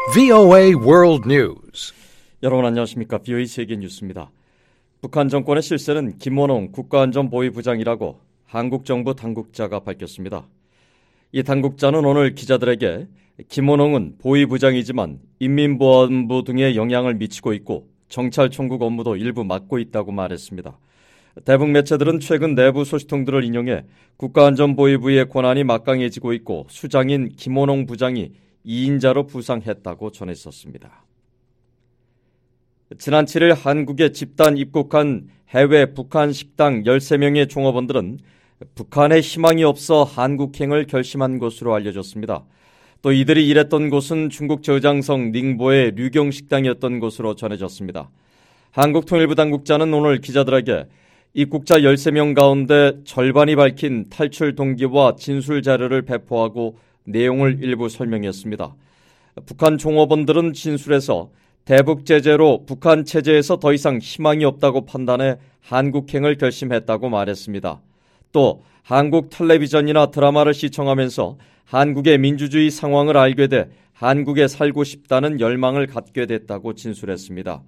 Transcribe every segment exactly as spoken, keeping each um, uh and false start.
브이오에이 World News. 여러분 안녕하십니까? 브이오에이 세계 뉴스입니다. 북한 정권의 실세는 김원홍 국가안전보위부장이라고 한국 정부 당국자가 밝혔습니다. 이 당국자는 오늘 기자들에게 김원홍은 보위부장이지만 인민보안부 등에 영향을 미치고 있고 정찰총국 업무도 일부 맡고 있다고 말했습니다. 대북 매체들은 최근 내부 소식통들을 인용해 국가안전보위부의 권한이 막강해지고 있고 수장인 김원홍 부장이 이인자로 부상했다고 전했었습니다. 지난 칠일 한국에 집단 입국한 해외 북한 식당 열세 명의 종업원들은 북한에 희망이 없어 한국행을 결심한 것으로 알려졌습니다. 또 이들이 일했던 곳은 중국 저장성 닝보의 류경식당이었던 것으로 전해졌습니다. 한국통일부 당국자는 오늘 기자들에게 입국자 열세 명 가운데 절반이 밝힌 탈출 동기와 진술 자료를 배포하고 내용을 일부 설명했습니다. 북한 종업원들은 진술에서 대북 제재로 북한 체제에서 더 이상 희망이 없다고 판단해 한국행을 결심했다고 말했습니다. 또 한국 텔레비전이나 드라마를 시청하면서 한국의 민주주의 상황을 알게 돼 한국에 살고 싶다는 열망을 갖게 됐다고 진술했습니다.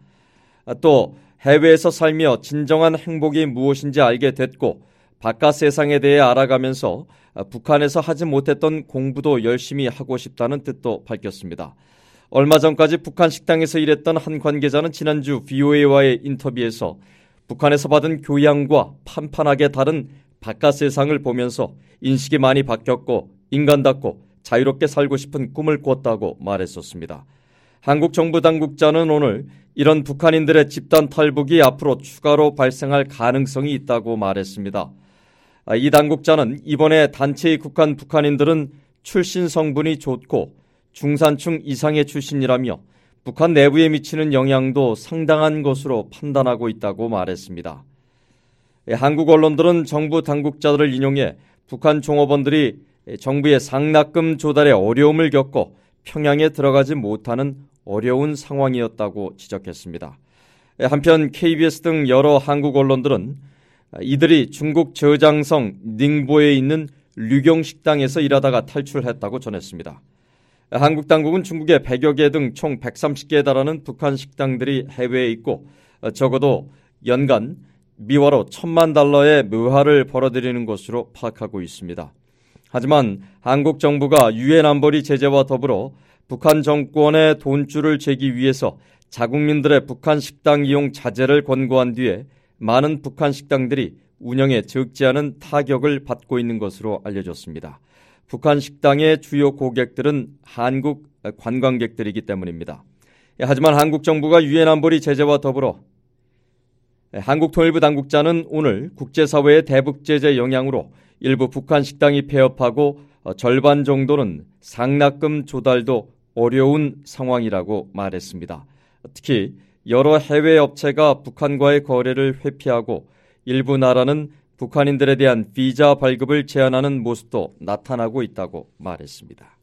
또 해외에서 살며 진정한 행복이 무엇인지 알게 됐고 바깥 세상에 대해 알아가면서 북한에서 하지 못했던 공부도 열심히 하고 싶다는 뜻도 밝혔습니다. 얼마 전까지 북한 식당에서 일했던 한 관계자는 지난주 브이오에이와의 인터뷰에서 북한에서 받은 교양과 판판하게 다른 바깥 세상을 보면서 인식이 많이 바뀌었고 인간답고 자유롭게 살고 싶은 꿈을 꿨다고 말했었습니다. 한국 정부 당국자는 오늘 이런 북한인들의 집단 탈북이 앞으로 추가로 발생할 가능성이 있다고 말했습니다. 이 당국자는 이번에 단체에 입국한 북한인들은 출신 성분이 좋고 중산층 이상의 출신이라며 북한 내부에 미치는 영향도 상당한 것으로 판단하고 있다고 말했습니다. 한국 언론들은 정부 당국자들을 인용해 북한 종업원들이 정부의 상납금 조달에 어려움을 겪고 평양에 들어가지 못하는 어려운 상황이었다고 지적했습니다. 한편 케이비에스 등 여러 한국 언론들은 이들이 중국 저장성 닝보에 있는 류경식당에서 일하다가 탈출했다고 전했습니다. 한국 당국은 중국의 백여 개 등 총 백삼십 개에 달하는 북한 식당들이 해외에 있고 적어도 연간 미화로 천만 달러의 묘화를 벌어들이는 것으로 파악하고 있습니다. 하지만 한국 정부가 유엔 안보리 제재와 더불어 북한 정권의 돈줄을 재기 위해서 자국민들의 북한 식당 이용 자제를 권고한 뒤에 많은 북한 식당들이 운영에 적지 않은 타격을 받고 있는 것으로 알려졌습니다. 북한 식당의 주요 고객들은 한국 관광객들이기 때문입니다. 하지만 한국 정부가 유엔 안보리 제재와 더불어 한국통일부 당국자는 오늘 국제사회의 대북 제재 영향으로 일부 북한 식당이 폐업하고 절반 정도는 상납금 조달도 어려운 상황이라고 말했습니다. 특히 여러 해외 업체가 북한과의 거래를 회피하고 일부 나라는 북한인들에 대한 비자 발급을 제한하는 모습도 나타나고 있다고 말했습니다.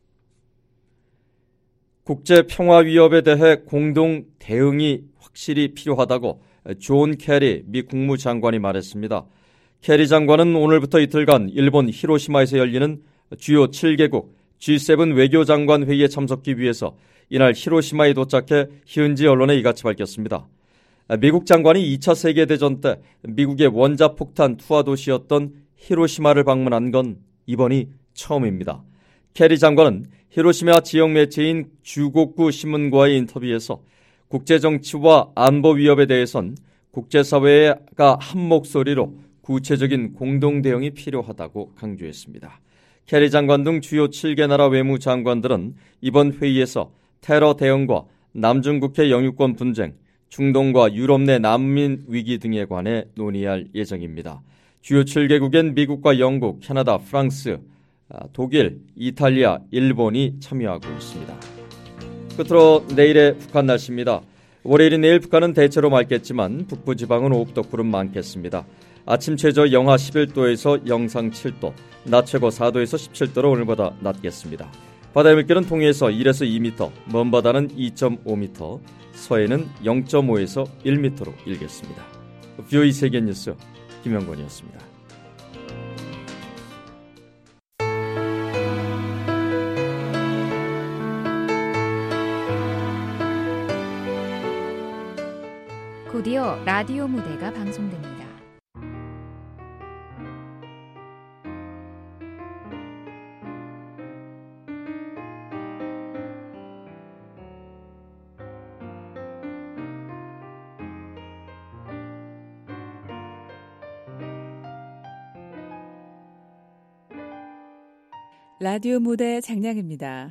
국제평화위협에 대해 공동 대응이 확실히 필요하다고 존 케리 미 국무장관이 말했습니다. 케리 장관은 오늘부터 이틀간 일본 히로시마에서 열리는 주요 칠 개국 지 세븐 외교장관 회의에 참석하기 위해서 이날 히로시마에 도착해 현지 언론에 이같이 밝혔습니다. 미국 장관이 이 차 세계대전 때 미국의 원자폭탄 투하 도시였던 히로시마를 방문한 건 이번이 처음입니다. 케리 장관은 히로시마 지역 매체인 주곡구 신문과의 인터뷰에서 국제정치와 안보 위협에 대해선 국제사회가 한 목소리로 구체적인 공동 대응이 필요하다고 강조했습니다. 케리 장관 등 주요 칠 개 나라 외무장관들은 이번 회의에서 테러 대응과 남중국해 영유권 분쟁, 중동과 유럽 내 난민 위기 등에 관해 논의할 예정입니다. 주요 칠 개국엔 미국과 영국, 캐나다, 프랑스, 독일, 이탈리아, 일본이 참여하고 있습니다. 끝으로 내일의 북한 날씨입니다. 월요일인 내일 북한은 대체로 맑겠지만 북부 지방은 오후부터 구름 많겠습니다. 아침 최저 영하 십일 도에서 영상 칠 도, 낮 최고 사 도에서 십칠 도로 오늘보다 낮겠습니다. 바다의 물결은 동해에서 일에서 이 미터, 먼 바다는 이 점 오 미터, 서해는 영 점 오에서 일 미터로 일겠습니다. 브이오에이 세계뉴스 김영권이었습니다. 곧이어 라디오 무대가 방송됩니다. 라디오 무대 장량입니다.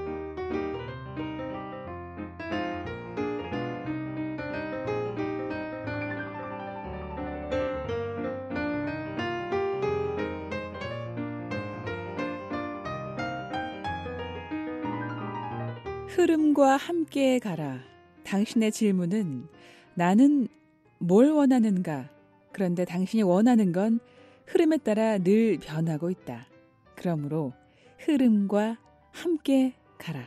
흐름과 함께 가라. 당신의 질문은 나는 뭘 원하는가? 그런데 당신이 원하는 건 흐름에 따라 늘 변하고 있다. 그러므로 흐름과 함께 가라.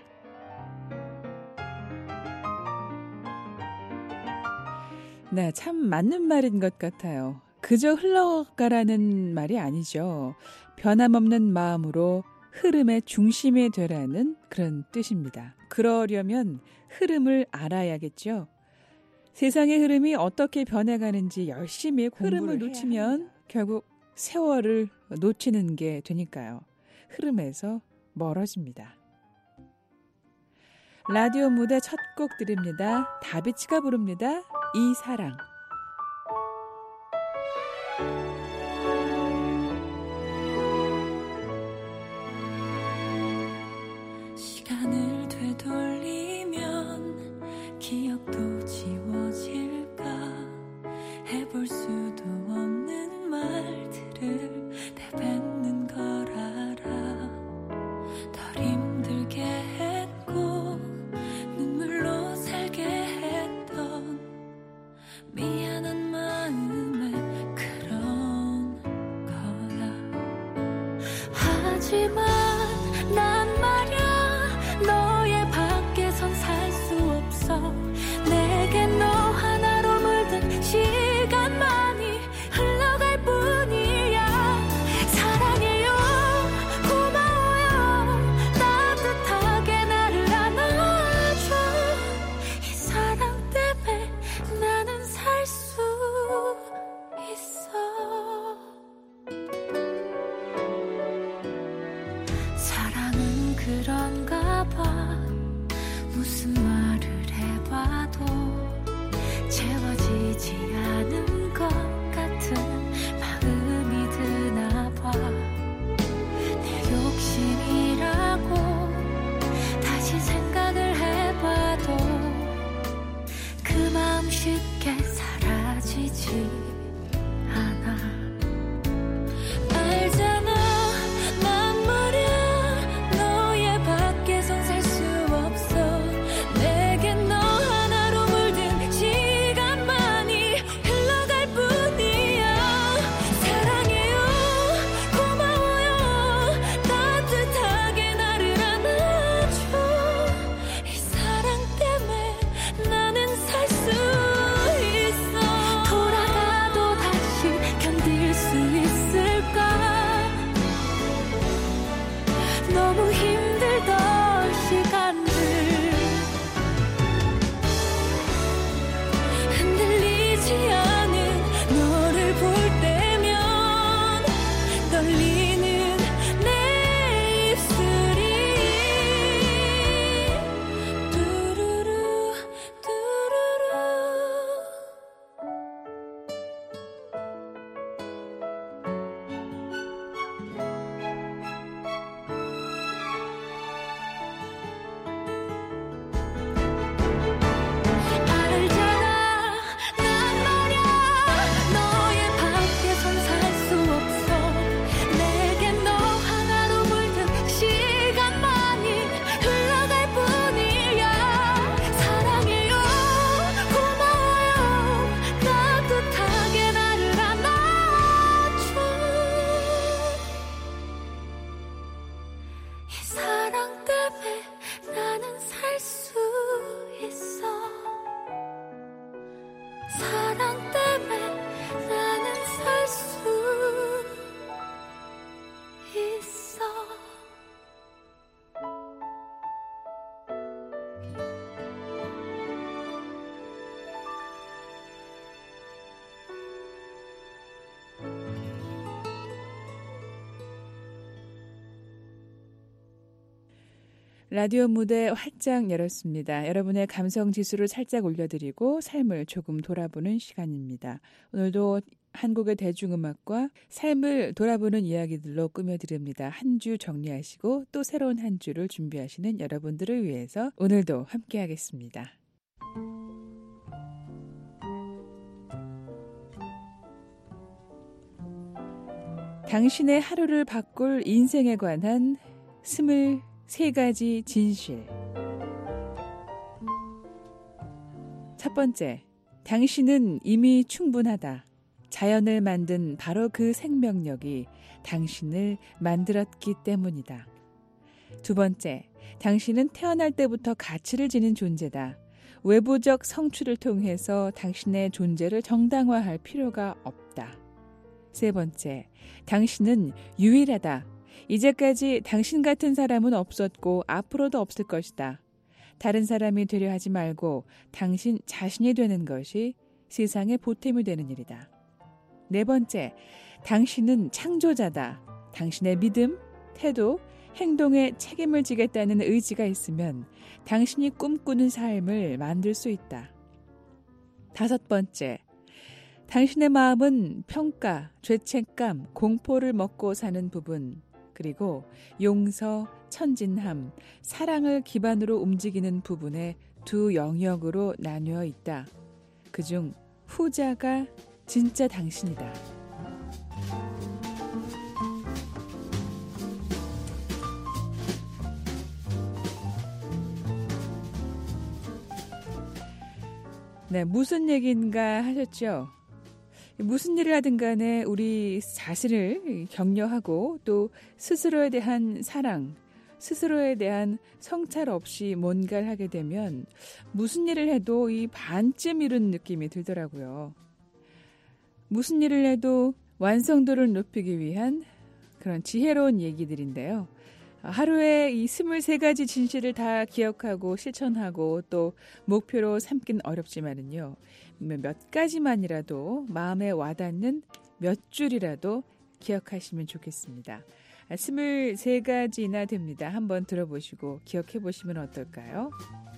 네, 참 맞는 말인 것 같아요. 그저 흘러가라는 말이 아니죠. 변함없는 마음으로 흐름의 중심이 되라는 그런 뜻입니다. 그러려면 흐름을 알아야겠죠. 세상의 흐름이 어떻게 변해가는지 열심히 흐름을 놓치면 결국 세월을 놓치는 게 되니까요. 흐름에서 멀어집니다. 라디오 무대 첫 곡 드립니다. 다비치가 부릅니다. 이 사랑. 시간을 되돌리면 기억도 지워질까 해볼 수도 없는 말들을 내뱉는 걸 알아 덜 힘들게 했고 눈물로 살게 했던 미안한 마음에 그런 거야. 하지만 난 말야 너의 밖에선 살 수 없어. 내게 너 하나로 물든 시간만이 흘러갈 뿐이야. 사랑해요 고마워요 따뜻하게 나를 안아줘. 이 사랑 때문에 나는 살 수 있어. 사랑은 그런가 봐. 무슨 말을 해봐도 채워지지 않은 것 같은 마음이 드나 봐. 내 욕심이라고 다시 생각을 해봐도 그 마음 쉽게 사라지지 않아. 알잖아 난 말야 너의 밖에선 살 수 없어. 내게 너 하나로 물든 시간만이 흘러갈 뿐이야. 사랑해요 고마워요 따뜻하게 나를 안아줘. 이 사랑 때문에 나는 살 수 있어. 돌아가도 다시 견딜 수 있을까. 너무 힘들던 시간들 흔들리지 않은 너를 볼 때면 떨리는 내 입술이 뚜루루 뚜루루. 라디오 무대 활짝 열었습니다. 여러분의 감성 지수를 살짝 올려드리고 삶을 조금 돌아보는 시간입니다. 오늘도 한국의 대중음악과 삶을 돌아보는 이야기들로 꾸며드립니다. 한 주 정리하시고 또 새로운 한 주를 준비하시는 여러분들을 위해서 오늘도 함께하겠습니다. 당신의 하루를 바꿀 인생에 관한 스물세 가지 진실. 첫 번째, 당신은 이미 충분하다. 자연을 만든 바로 그 생명력이 당신을 만들었기 때문이다. 두 번째, 당신은 태어날 때부터 가치를 지닌 존재다. 외부적 성취를 통해서 당신의 존재를 정당화할 필요가 없다. 세 번째, 당신은 유일하다. 이제까지 당신 같은 사람은 없었고 앞으로도 없을 것이다. 다른 사람이 되려 하지 말고 당신 자신이 되는 것이 세상의 보탬이 되는 일이다. 네 번째, 당신은 창조자다. 당신의 믿음, 태도, 행동에 책임을 지겠다는 의지가 있으면 당신이 꿈꾸는 삶을 만들 수 있다. 다섯 번째, 당신의 마음은 평가, 죄책감, 공포를 먹고 사는 부분, 그리고 용서, 천진함, 사랑을 기반으로 움직이는 부분의 두 영역으로 나뉘어 있다. 그중 후자가 진짜 당신이다. 네, 무슨 얘기인가 하셨죠? 무슨 일을 하든 간에 우리 자신을 격려하고 또 스스로에 대한 사랑, 스스로에 대한 성찰 없이 뭔가를 하게 되면 무슨 일을 해도 이 반쯤 이룬 느낌이 들더라고요. 무슨 일을 해도 완성도를 높이기 위한 그런 지혜로운 얘기들인데요. 하루에 이 스물세 가지 진실을 다 기억하고 실천하고 또 목표로 삼긴 어렵지만은요. 몇 가지만이라도 마음에 와닿는 몇 줄이라도 기억하시면 좋겠습니다. 스물세 가지나 됩니다. 한번 들어보시고 기억해 보시면 어떨까요?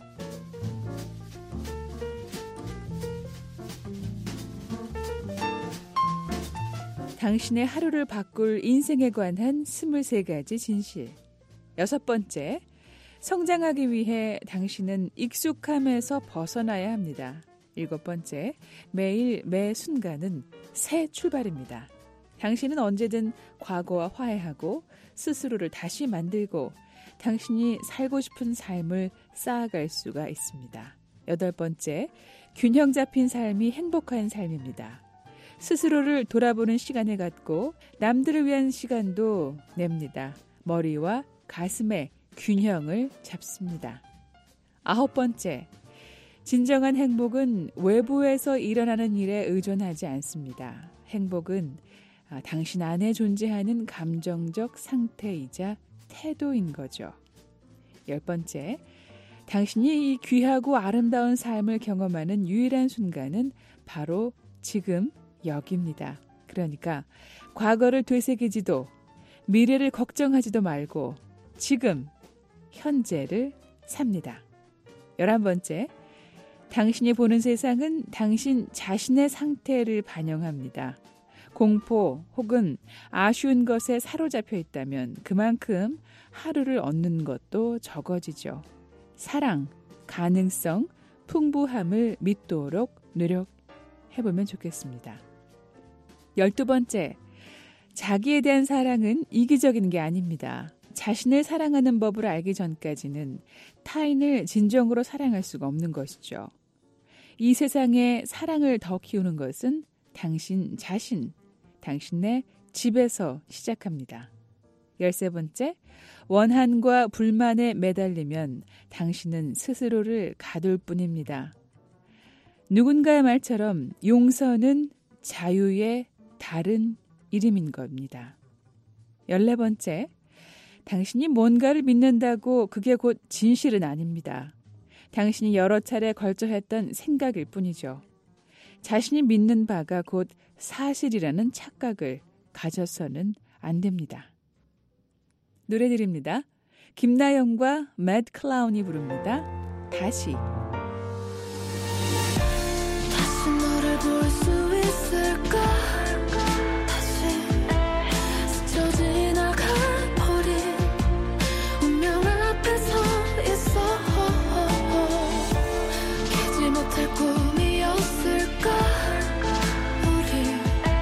당신의 하루를 바꿀 인생에 관한 스물세 가지 진실. 여섯 번째, 성장하기 위해 당신은 익숙함에서 벗어나야 합니다. 일곱 번째, 매일 매 순간은 새 출발입니다. 당신은 언제든 과거와 화해하고 스스로를 다시 만들고 당신이 살고 싶은 삶을 쌓아갈 수가 있습니다. 여덟 번째, 균형 잡힌 삶이 행복한 삶입니다. 스스로를 돌아보는 시간을 갖고 남들을 위한 시간도 냅니다. 머리와 가슴의 균형을 잡습니다. 아홉 번째, 진정한 행복은 외부에서 일어나는 일에 의존하지 않습니다. 행복은 당신 안에 존재하는 감정적 상태이자 태도인 거죠. 열 번째, 당신이 이 귀하고 아름다운 삶을 경험하는 유일한 순간은 바로 지금 여기입니다. 그러니까 과거를 되새기지도 미래를 걱정하지도 말고 지금 현재를 삽니다. 열한 번째, 당신이 보는 세상은 당신 자신의 상태를 반영합니다. 공포 혹은 아쉬운 것에 사로잡혀 있다면 그만큼 하루를 얻는 것도 적어지죠. 사랑, 가능성, 풍부함을 믿도록 노력해보면 좋겠습니다. 열두 번째, 자기에 대한 사랑은 이기적인 게 아닙니다. 자신을 사랑하는 법을 알기 전까지는 타인을 진정으로 사랑할 수가 없는 것이죠. 이 세상에 사랑을 더 키우는 것은 당신 자신, 당신의 집에서 시작합니다. 열세 번째, 원한과 불만에 매달리면 당신은 스스로를 가둘 뿐입니다. 누군가의 말처럼 용서는 자유의 다른 이름인 겁니다. 열네 번째, 당신이 뭔가를 믿는다고 그게 곧 진실은 아닙니다. 당신이 여러 차례 걸쳐 했던 생각일 뿐이죠. 자신이 믿는 바가 곧 사실이라는 착각을 가져서는 안 됩니다. 노래 드립니다. 김나영과 매드 클라운이 부릅니다. 다시. 다시 너를 볼 수 있을까? 다시 스쳐 지나가 버린 운명 앞에 서 있어. 깨지 못할 꿈이었을까? 우리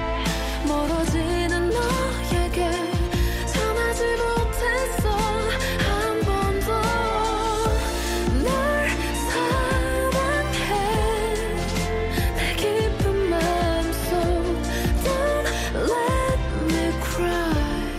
멀어지는 너에게 전하지 못했어. 한 번도 널 사랑해. 내 깊은 마음속 Don't let me cry.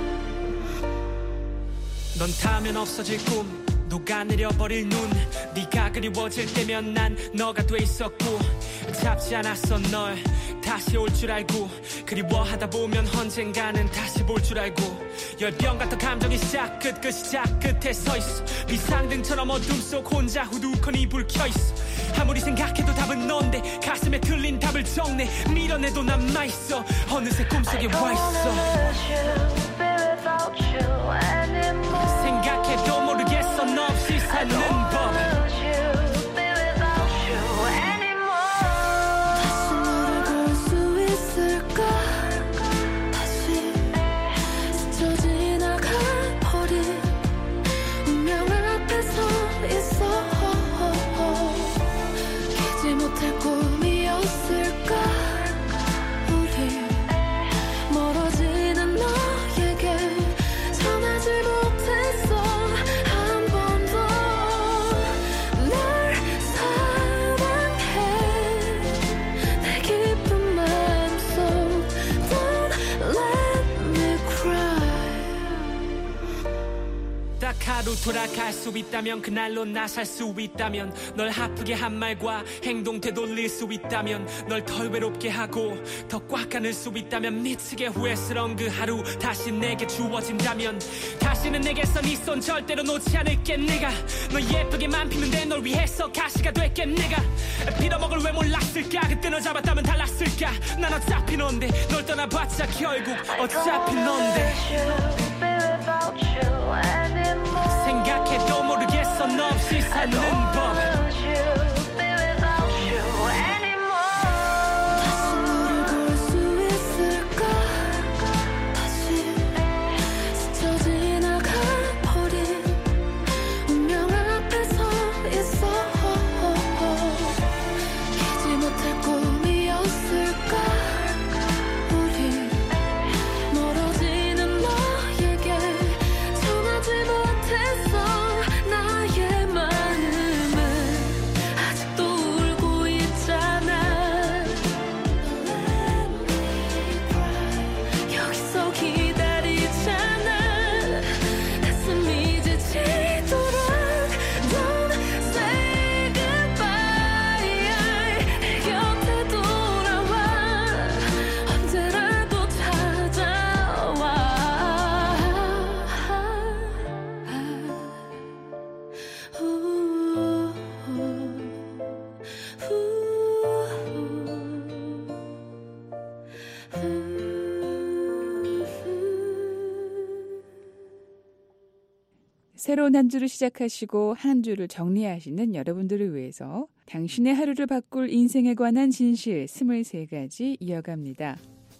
넌 타면 없어질 꿈, 녹아내려버릴 눈. 네가 그리워질 때면 난 너가 돼 있었고, 잡지 않았어 널 다시 올 줄 알고. 그리워하다 보면 언젠가는 다시 볼 줄 알고. 열병 같은 감정이 시작 끝 그 시작 끝에 서 있어. 비상등처럼 어둠 속 혼자 후두커니 불 켜 있어. 아무리 생각해도 답은 넌데 가슴에 틀린 답을 정내 밀어내도 남아있어. 어느새 꿈속에 와 있어. 생각해도 모르겠어 너 없이 사는 법. 다시 너를 볼 수 있을까? 다시 스쳐 지나가 버린 운명 앞에 서 있어. 깨지 못할 꿈이었을까? 우리 멀어지는 너에게 전하지 못했어. 한 번도 널 사랑해. 내 깊은 마음속 Don't let me cry. 딱 하루 돌아갈 수 있다면 그날로 나 살 수 있다면 널 아프게 한 말과 행동 되돌릴 수 있다면 널 덜 외롭게 하고 더 꽉 안을 수 있다면 미치게 후회스러운 그 하루 다시 내게 주어진다면 다시는 내게서 네 손 절대로 놓지 않을게. 내가 너 예쁘게만 피는데 널 위해서 가시가 될게. 내가 빌어먹을 왜 몰랐을까? 그때 너 잡았다면 달랐을까? 난 어차피 넌데 널 떠나봤자 결국 어차피 넌데. 생각해도 모르겠어 너 없이 사는 법. 다시 너를 볼 수 있을까? 다시 스쳐 지나가 버린 운명 앞에 서 있어. 깨지 못할 꿈이었을까? 우리 멀어지는 너에게 전하지 못했어. 나의 마음은 아직도 울고 있잖아. 여기서 기다리잖아. 가슴이 지치도록 Don't say goodbye. 내 곁에 돌아와. 언제라도 찾아와. 새로운 한 주를 시작하시고 한 주를 정리하시는 여러분들을 위해서 당신의 하루를 바꿀 인생에 관한 진실 스물세 가지 이어갑니다.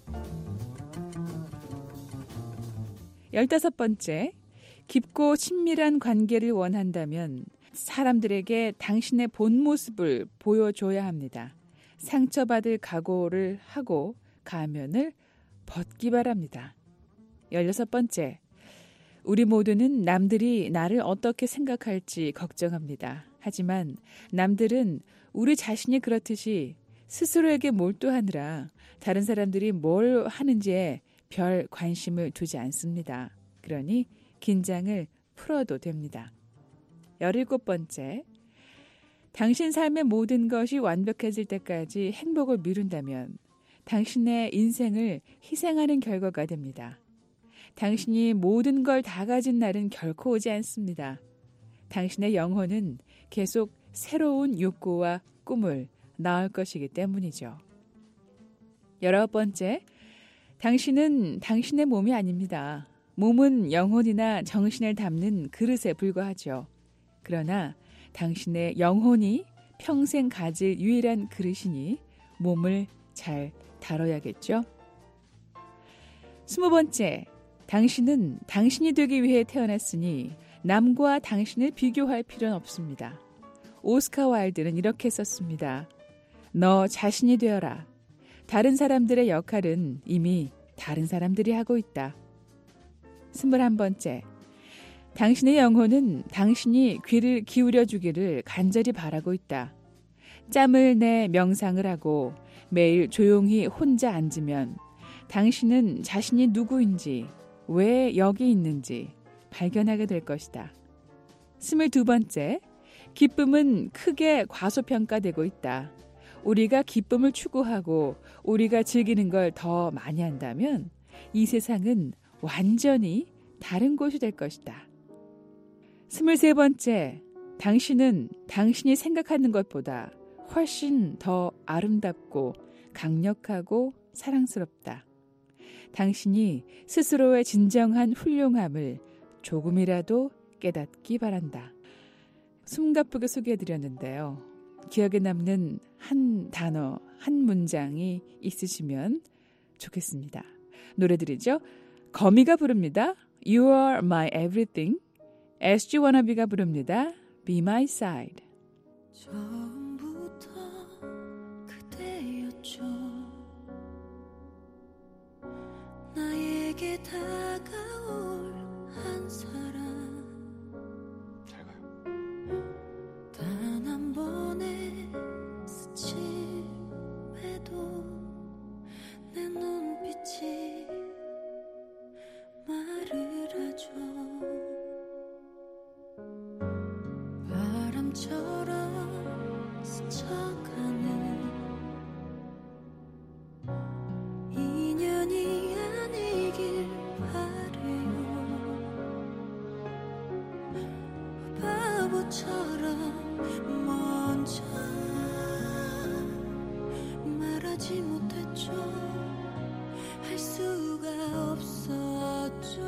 열다섯 번째, 깊고 친밀한 관계를 원한다면 사람들에게 당신의 본 모습을 보여줘야 합니다. 상처받을 각오를 하고 가면을 벗기 바랍니다. 열여섯 번째, 우리 모두는 남들이 나를 어떻게 생각할지 걱정합니다. 하지만 남들은 우리 자신이 그렇듯이 스스로에게 몰두하느라 다른 사람들이 뭘 하는지에 별 관심을 두지 않습니다. 그러니 긴장을 풀어도 됩니다. 열일곱 번째, 당신 삶의 모든 것이 완벽해질 때까지 행복을 미룬다면 당신의 인생을 희생하는 결과가 됩니다. 당신이 모든 걸 다 가진 날은 결코 오지 않습니다. 당신의 영혼은 계속 새로운 욕구와 꿈을 낳을 것이기 때문이죠. 열아홉 번째, 당신은 당신의 몸이 아닙니다. 몸은 영혼이나 정신을 담는 그릇에 불과하죠. 그러나 당신의 영혼이 평생 가질 유일한 그릇이니 몸을 잘 다뤄야겠죠. 스무 번째, 당신은 당신이 되기 위해 태어났으니 남과 당신을 비교할 필요는 없습니다. 오스카 와일드는 이렇게 썼습니다. 너 자신이 되어라. 다른 사람들의 역할은 이미 다른 사람들이 하고 있다. 스물한 번째, 당신의 영혼은 당신이 귀를 기울여 주기를 간절히 바라고 있다. 짬을 내 명상을 하고 매일 조용히 혼자 앉으면 당신은 자신이 누구인지, 왜 여기 있는지 발견하게 될 것이다. 스물두 번째, 기쁨은 크게 과소평가되고 있다. 우리가 기쁨을 추구하고 우리가 즐기는 걸 더 많이 한다면 이 세상은 완전히 다른 곳이 될 것이다. 스물세 번째, 당신은 당신이 생각하는 것보다 훨씬 더 아름답고 강력하고 사랑스럽다. 당신이 스스로의 진정한 훌륭함을 조금이라도 깨닫기 바란다. 숨가쁘게 소개해드렸는데요. 기억에 남는 한 단어, 한 문장이 있으시면 좋겠습니다. 노래들이죠. 거미가 부릅니다. You are my everything. 에스지 워너비가 부릅니다. Be my side. 처음부터 그대였죠. 나에게 다가올 한 사람. 잘 가요. 단 한 번의 스침에도 내 눈빛이 말을 하죠. 바람처럼 스쳐가는 인연이 아니길 바래요. 바보처럼 먼저 말하지 못했죠. 할 수가 없었죠.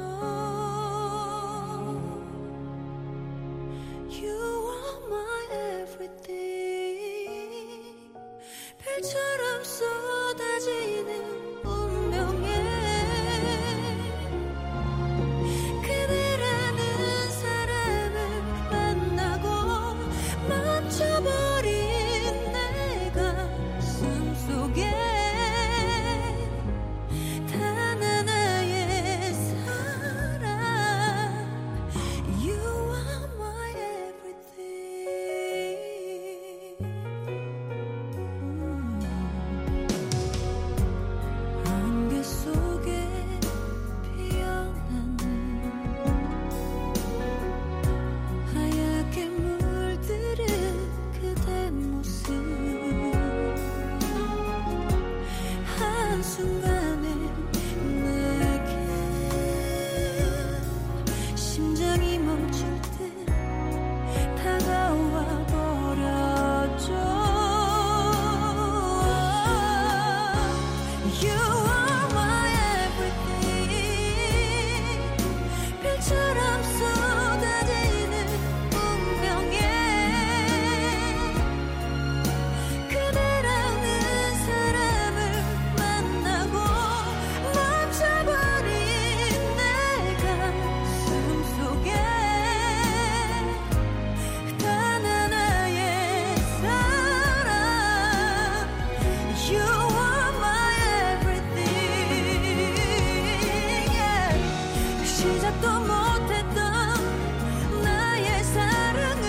You are my everything. 별처럼 쏟아지는 운명에 그대라는 사람을 만나고 멈춰버린 내 가슴 속에 단 하나의 사랑. You are my everything. 안개 속에 피어나는 하얗게 물들은 그대 모습. 한순간에 내게 심장이 멈출 듯 다가와 버렸죠. You are my everything. 별처럼 쏟아지는 운명에 그대라는 사람을 만나고 멈춰버린 내 가슴 속에 단 하나의 사랑. You are my everything. Yeah. 시작도 못했던 나의 사랑은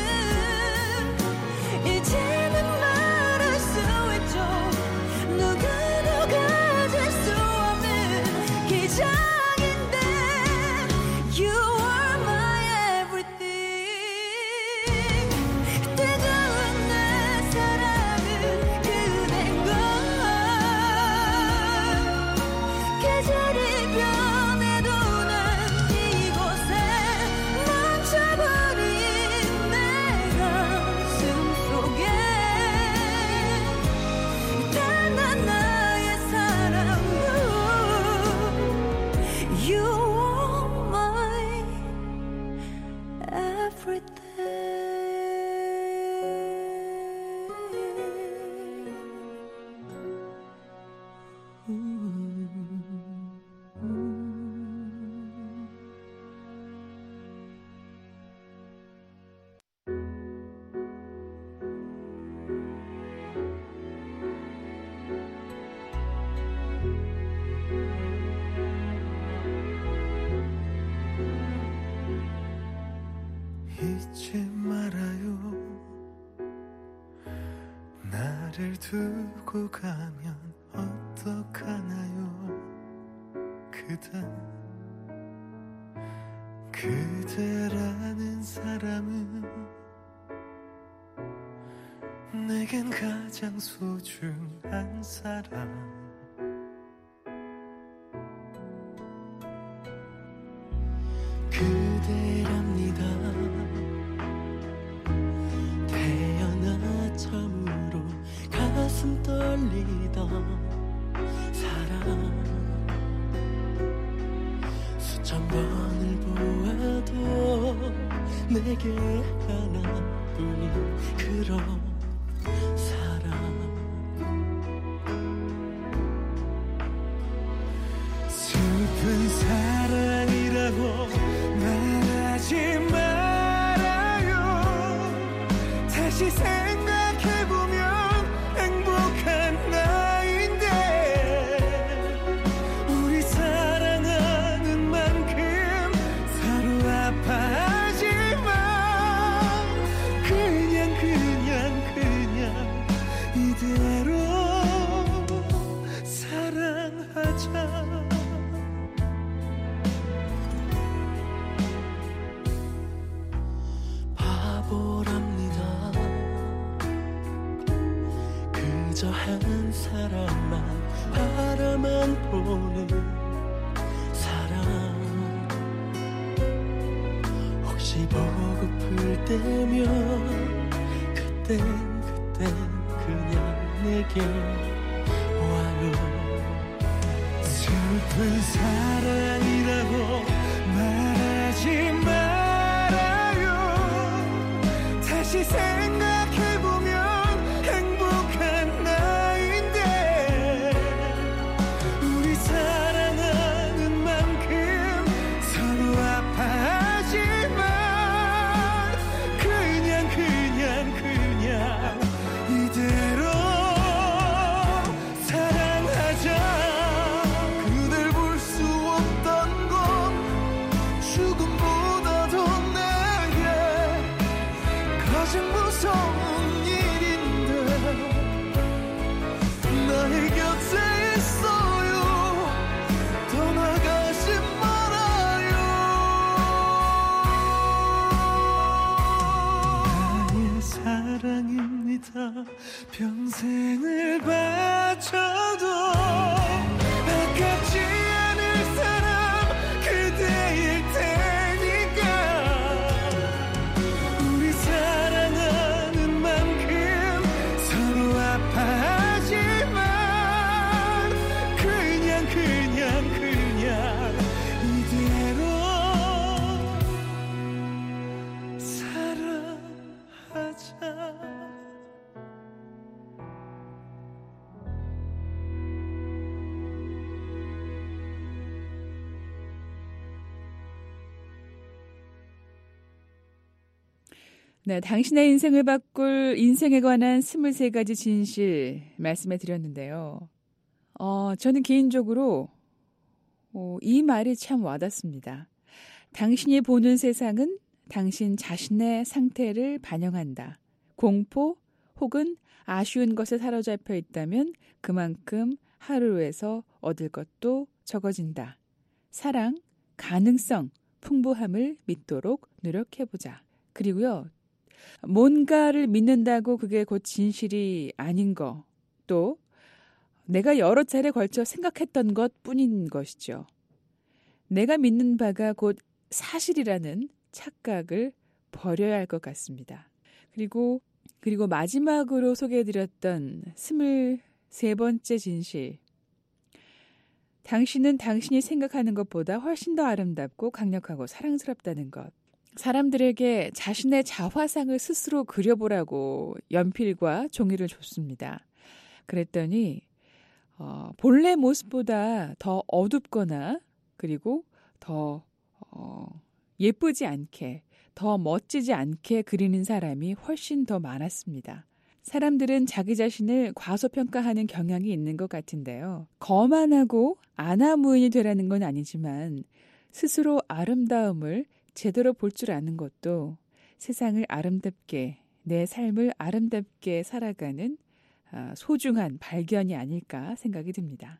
이제는 말할 수 있죠. 누구도 가질 수 없는 기적인데. You are my everything. 뜨거운 내 사랑은 그댄 걸. 계절이 변해도 난 이곳에 잊지 말아요. 나를 두고 가면 어떡하나요. 그대 그대라는 사람은 내겐 가장 소중한 사람. 그대랍니다. 태어나 처음으로 가슴 떨리던 사랑. 수천 번을 보아도 내게 하나뿐인 그런 사랑. 슬픈 사랑이라고 말하지 말아요. 다시 생각해보면 행복한 나인데 우리 사랑하는 만큼 서로 아파하지만 그냥 그냥 그냥 이대로 사랑하자. 바보랍니다. 그저 한 사람만 바라만 보는 사람. 혹시 보고플 때면 그땐 그땐 그냥 내게 와요. 슬픈 사랑이라고 말하지 말아요. 다시 생각해보면 행복한 나인데 우리 사랑하는 만큼 서로 아파하지만 그냥 그냥 그냥 이대로 사랑하자. 그댈 볼 수 없던 건 죽음보다도 내게 가장 무서운 일인데 나의 곁에 있어요. 떠나가지 말아요. 나의 사랑입니다. 평생을 바쳐도 아깝지 않을 사람 그대일 테니까 우리 사랑하는 만큼 서로 아파하지만 그냥 그냥 그냥 이대로 사랑하자. 네, 당신의 인생을 바꿀 인생에 관한 스물세 가지 진실 말씀해 드렸는데요. 어, 저는 개인적으로 어, 이 말이 참 와닿습니다. 당신이 보는 세상은 당신 자신의 상태를 반영한다. 공포 혹은 아쉬운 것에 사로잡혀 있다면 그만큼 하루에서 얻을 것도 적어진다. 사랑, 가능성, 풍부함을 믿도록 노력해보자. 그리고요, 뭔가를 믿는다고 그게 곧 진실이 아닌 거, 또 내가 여러 차례 걸쳐 생각했던 것 뿐인 것이죠. 내가 믿는 바가 곧 사실이라는 착각을 버려야 할 것 같습니다. 그리고 그리고 마지막으로 소개해드렸던 스물세 번째 진실. 당신은 당신이 생각하는 것보다 훨씬 더 아름답고 강력하고 사랑스럽다는 것. 사람들에게 자신의 자화상을 스스로 그려보라고 연필과 종이를 줬습니다. 그랬더니 어, 본래 모습보다 더 어둡거나 그리고 더 어, 예쁘지 않게, 더 멋지지 않게 그리는 사람이 훨씬 더 많았습니다. 사람들은 자기 자신을 과소평가하는 경향이 있는 것 같은데요. 거만하고 아나무인이 되라는 건 아니지만 스스로 아름다움을 제대로 볼 줄 아는 것도 세상을 아름답게, 내 삶을 아름답게 살아가는 소중한 발견이 아닐까 생각이 듭니다.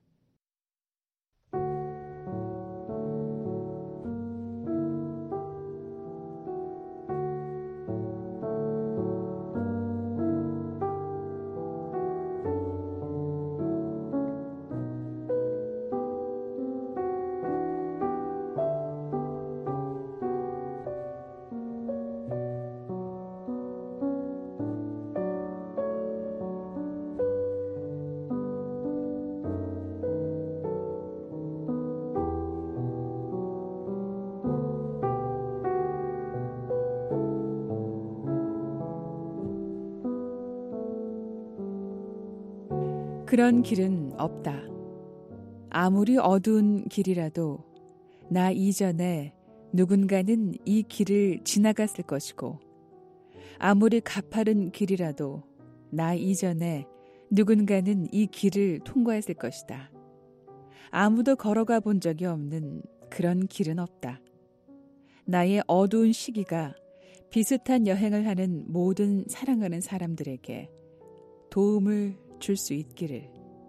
그런 길은 없다. 아무리 어두운 길이라도 나 이전에 누군가는 이 길을 지나갔을 것이고, 아무리 가파른 길이라도 나 이전에 누군가는 이 길을 통과했을 것이다. 아무도 걸어가 본 적이 없는 그런 길은 없다. 나의 어두운 시기가 비슷한 여행을 하는 모든 사랑하는 사람들에게 도움을 줄 수 있기를.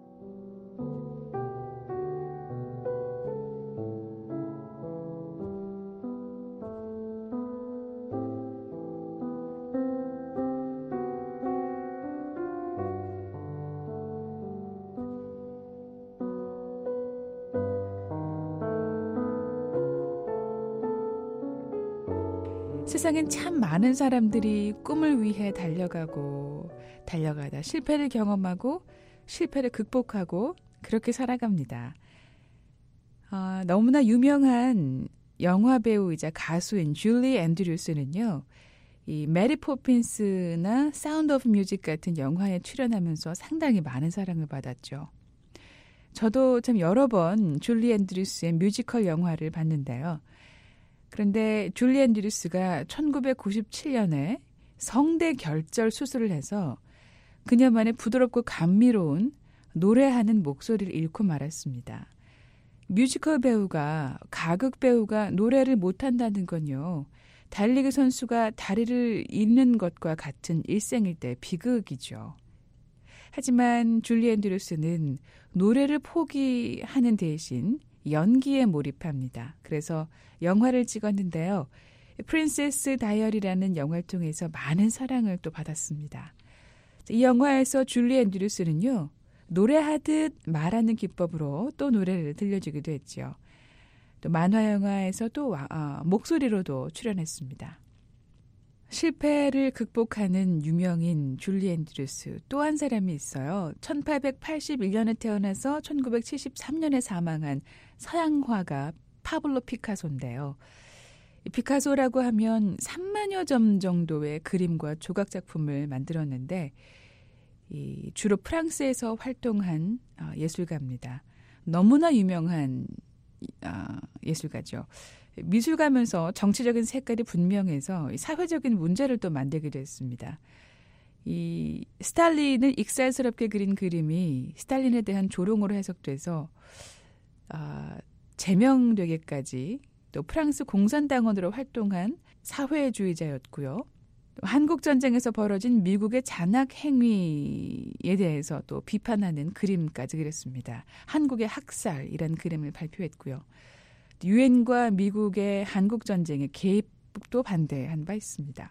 세상엔 참 많은 사람들이 꿈을 위해 달려가고 달려가다 실패를 경험하고 실패를 극복하고 그렇게 살아갑니다. 어, 너무나 유명한 영화 배우이자 가수인 줄리 앤드류스는요, 이 메리 포핀스나 사운드 오브 뮤직 같은 영화에 출연하면서 상당히 많은 사랑을 받았죠. 저도 참 여러 번 줄리 앤드류스의 뮤지컬 영화를 봤는데요. 그런데 줄리 앤드류스가 천구백구십칠 년에 성대 결절 수술을 해서 그녀만의 부드럽고 감미로운 노래하는 목소리를 잃고 말았습니다. 뮤지컬 배우가, 가극 배우가 노래를 못한다는 건요, 달리기 선수가 다리를 잃는 것과 같은 일생일 때 비극이죠. 하지만 줄리 앤드류스는 노래를 포기하는 대신 연기에 몰입합니다. 그래서 영화를 찍었는데요. 프린세스 다이어리라는 영화를 통해서 많은 사랑을 또 받았습니다. 이 영화에서 줄리 앤드류스는요, 노래하듯 말하는 기법으로 또 노래를 들려주기도 했죠. 또 만화 영화에서 또 어, 목소리로도 출연했습니다. 실패를 극복하는 유명인 줄리 앤드류스, 또 한 사람이 있어요. 천팔백팔십일 년에 태어나서 천구백칠십삼 년에 사망한 서양 화가 파블로 피카소인데요. 피카소라고 하면 삼만여 점 정도의 그림과 조각 작품을 만들었는데, 이 주로 프랑스에서 활동한 어, 예술가입니다. 너무나 유명한 어, 예술가죠. 미술가면서 정치적인 색깔이 분명해서 사회적인 문제를 또 만들기도 했습니다. 이 스탈린을 익살스럽게 그린 그림이 스탈린에 대한 조롱으로 해석돼서 어, 제명되기까지, 또 프랑스 공산당원으로 활동한 사회주의자였고요. 한국전쟁에서 벌어진 미국의 잔악 행위에 대해서 또 비판하는 그림까지 그렸습니다. 한국의 학살이란 그림을 발표했고요. 유엔과 미국의 한국전쟁에 개입도 반대한 바 있습니다.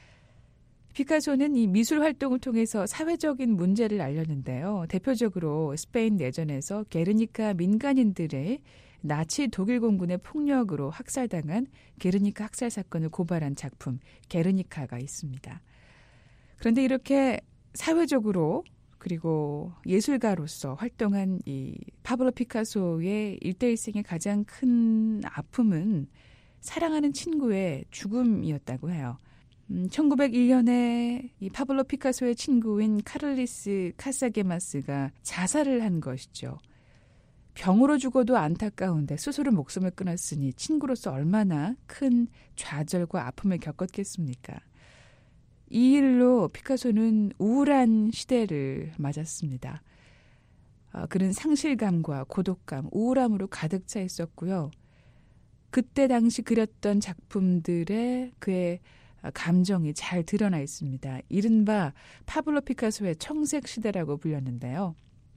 피카소는 이 미술 활동을 통해서 사회적인 문제를 알렸는데요. 대표적으로 스페인 내전에서 게르니카 민간인들의 나치 독일 공군의 폭력으로 학살당한 게르니카 학살 사건을 고발한 작품 게르니카가 있습니다. 그런데 이렇게 사회적으로 그리고 예술가로서 활동한 이 파블로 피카소의 일대일생의 가장 큰 아픔은 사랑하는 친구의 죽음이었다고 해요. 음, 천구백일 년에 이 파블로 피카소의 친구인 카를리스 카사게마스가 자살을 한 것이죠. 병으로 죽어도 안타까운데 스스로 목숨을 끊었으니 친구로서 얼마나 큰 좌절과 아픔을 겪었겠습니까? 이 일로 피카소는 우울한 시대를 맞았습니다. 어, 그는 상실감과 고독감, 우울함으로 가득 차 있었고요. 그때 당시 그렸던 작품들의 그의 감정이 잘 드러나 있습니다. 이른바 파블로 피카소의 청색 시대라고 불렸는데요.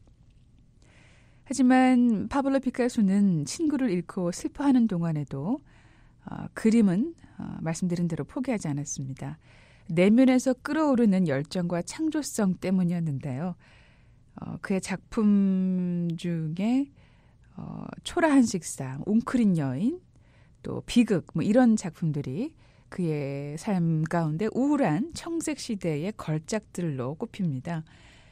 하지만 파블로 피카소는 친구를 잃고 슬퍼하는 동안에도 어, 그림은 어, 말씀드린 대로 포기하지 않았습니다. 내면에서 끌어오르는 열정과 창조성 때문이었는데요. 어, 그의 작품 중에 어, 초라한 식사, 웅크린 여인, 또 비극 뭐 이런 작품들이 그의 삶 가운데 우울한 청색 시대의 걸작들로 꼽힙니다.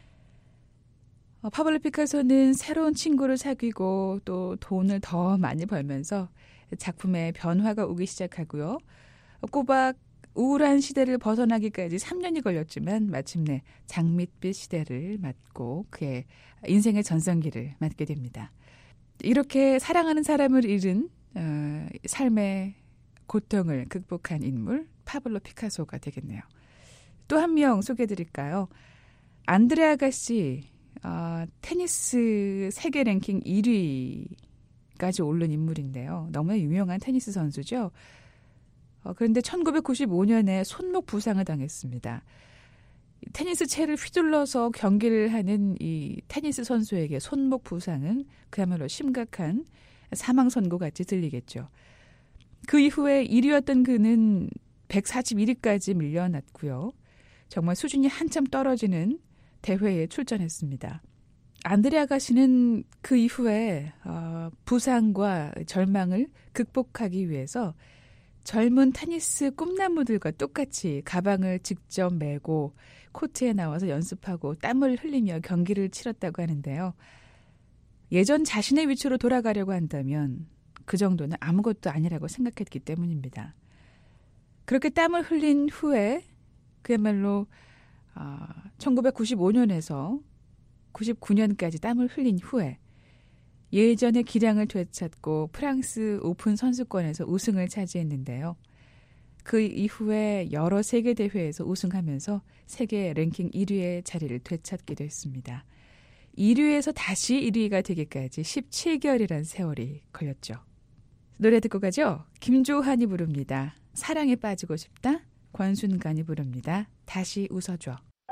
어, 파블로 피카소는 새로운 친구를 사귀고 또 돈을 더 많이 벌면서 작품에 변화가 오기 시작하고요. 꼬박 우울한 시대를 벗어나기까지 삼 년이 걸렸지만 마침내 장밋빛 시대를 맞고 그의 인생의 전성기를 맞게 됩니다. 이렇게 사랑하는 사람을 잃은 어, 삶의 고통을 극복한 인물 파블로 피카소가 되겠네요. 또 한 명 소개해드릴까요? 안드레 아가시 어, 테니스 세계 랭킹 일 위까지 오른 인물인데요. 너무나 유명한 테니스 선수죠. 어, 그런데 천구백구십오 년에 손목 부상을 당했습니다. 테니스 채를 휘둘러서 경기를 하는 이 테니스 선수에게 손목 부상은 그야말로 심각한 사망 선고같이 들리겠죠. 그 이후에 일 위였던 그는 백사십일 위까지 밀려났고요. 정말 수준이 한참 떨어지는 대회에 출전했습니다. 안드레 아가시는 그 이후에 어, 부상과 절망을 극복하기 위해서 젊은 테니스 꿈나무들과 똑같이 가방을 직접 메고 코트에 나와서 연습하고 땀을 흘리며 경기를 치렀다고 하는데요. 예전 자신의 위치로 돌아가려고 한다면 그 정도는 아무것도 아니라고 생각했기 때문입니다. 그렇게 땀을 흘린 후에 그야말로 어, 천구백구십오 년에서 구십구 년까지 땀을 흘린 후에 예전의 기량을 되찾고 프랑스 오픈 선수권에서 우승을 차지했는데요. 그 이후에 여러 세계 대회에서 우승하면서 세계 랭킹 일 위의 자리를 되찾기도 했습니다. 일 위에서 다시 일 위가 되기까지 십칠 개월이란 세월이 걸렸죠. 노래 듣고 가죠. 김조한이 부릅니다. 사랑에 빠지고 싶다. 권순간이 부릅니다. 다시 웃어줘.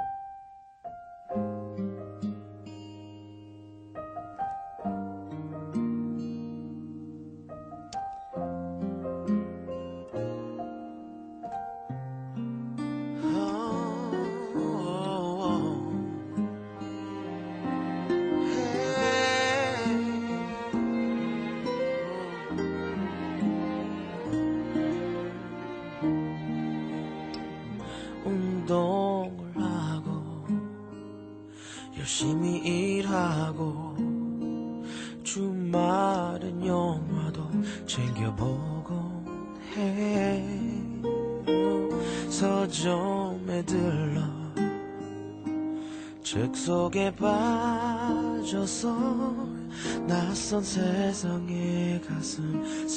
운동을 하고 열심히 일하고 주말엔 영화도 챙겨보곤 해. 서점에 들러 책 속에 빠져서 낯선 세상에 가슴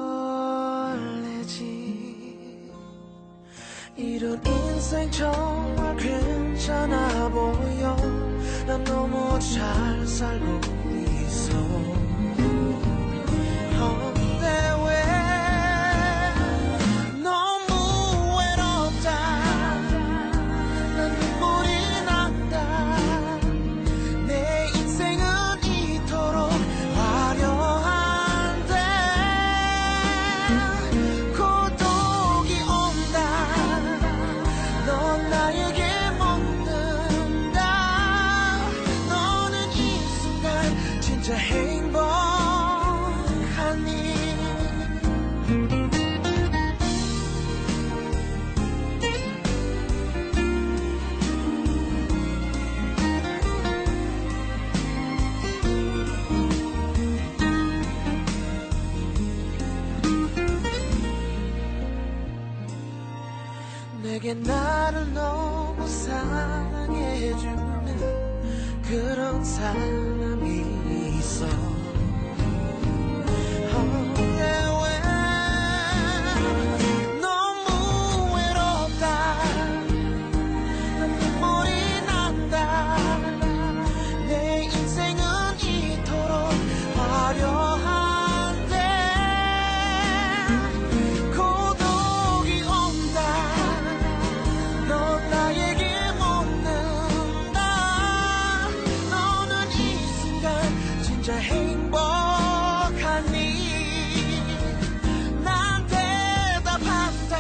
설레지. 이런 인생 정말 괜찮아 보여. 난 너무 잘 살고 있어. 근데 왜 너무 외롭다. 난 눈물이 난다. 내 인생은 이토록 화려한데 고독이 온다. 넌 나에게 묻는다. 너는 이 순간 진짜 행복 내게 나를 너무 사랑해주는 그런 사람이 있어. 어, yeah, 왜 너무 외롭다. 난 눈물이 난다. 내 인생은 이토록 화려한데 고독이 온다. 넌 나에게 묻는다. 너는 이 순간 진짜 행복하니? 난 대답한다.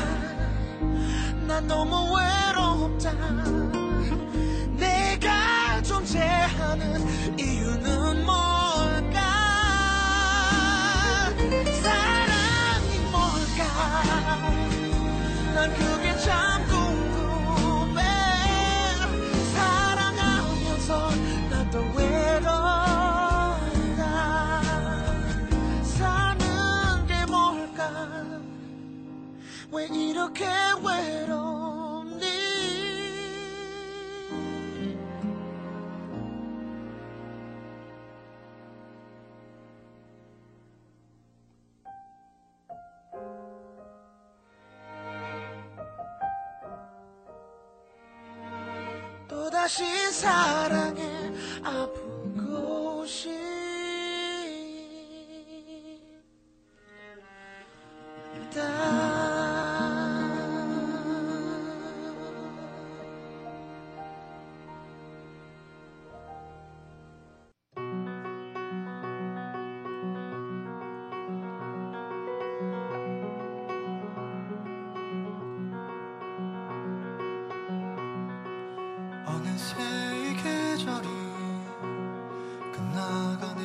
난 너무 외롭다. 내가 존재하는 이유는 뭘까? 사랑이 뭘까? 난 그게 참 궁금해. 사랑하면서 난 또 외롭다. 사는 게 뭘까? 왜 이렇게 외롭니? 또다시 사랑에 아프고 어느새 이 계절이 끝나가네.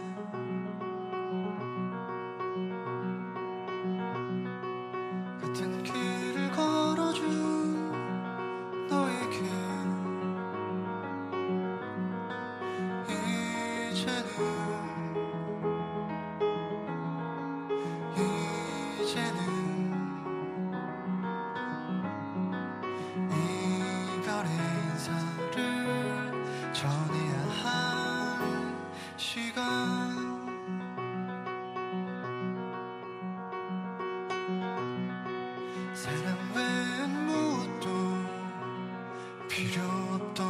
같은 길을 걸어준 너에게 이제는 이제는 이별의 인사를 전해야 할 시간. 사랑 외엔 무엇도 필요 없던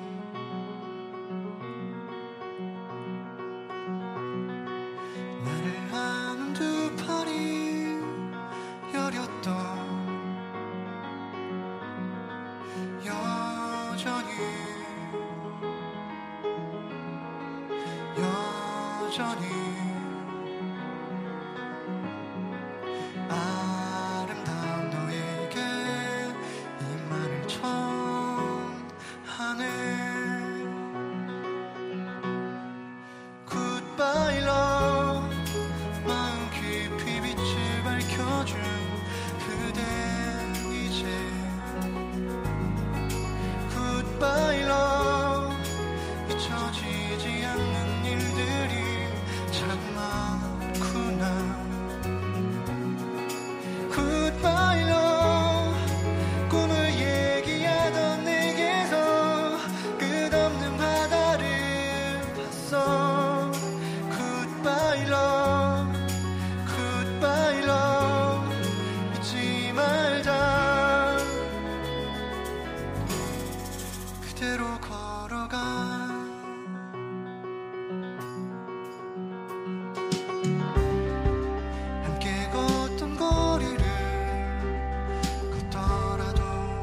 나를 안은 두 팔이 여렸던 여전히 여전히 아름다운 너에게 이 말을 전하네. Goodbye love. 마음 깊이 빛을 밝혀준 그대 이제 Goodbye love. 잊혀지지 않는 일들이 참 많구나. Goodbye love. 꿈을 얘기하던 내게서 끝없는 바다를 봤어. Goodbye love. Goodbye love. 잊지 말자. 그대로 걸어가. 함께 걷던 거리를 걷더라도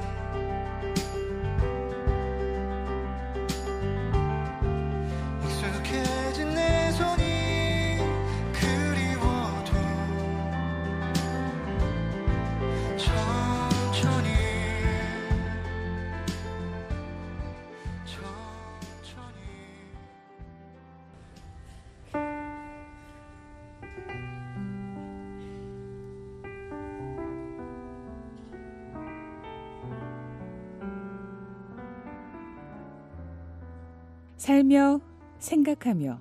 익숙해진 내 손이 그리워도 천천히 천천히. 살며 생각하며